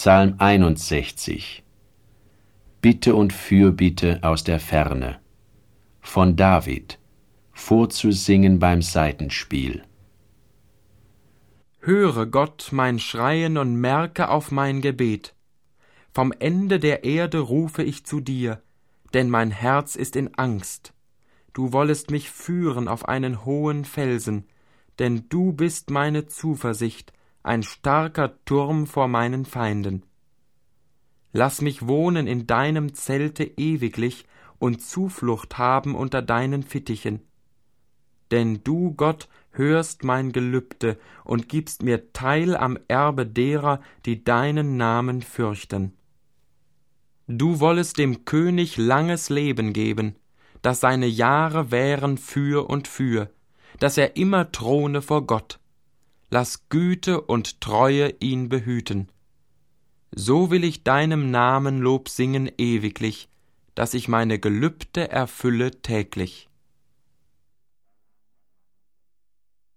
Psalm 61. Bitte und Fürbitte aus der Ferne. Von David, vorzusingen beim Saitenspiel. Höre, Gott, mein Schreien und merke auf mein Gebet. Vom Ende der Erde rufe ich zu dir, denn mein Herz ist in Angst. Du wollest mich führen auf einen hohen Felsen, denn du bist meine Zuversicht, ein starker Turm vor meinen Feinden. Lass mich wohnen in deinem Zelte ewiglich und Zuflucht haben unter deinen Fittichen. Denn du, Gott, hörst mein Gelübde und gibst mir Teil am Erbe derer, die deinen Namen fürchten. Du wollest dem König langes Leben geben, dass seine Jahre wären für und für, dass er immer throne vor Gott. Lass Güte und Treue ihn behüten. So will ich deinem Namen Lob singen ewiglich, dass ich meine Gelübde erfülle täglich.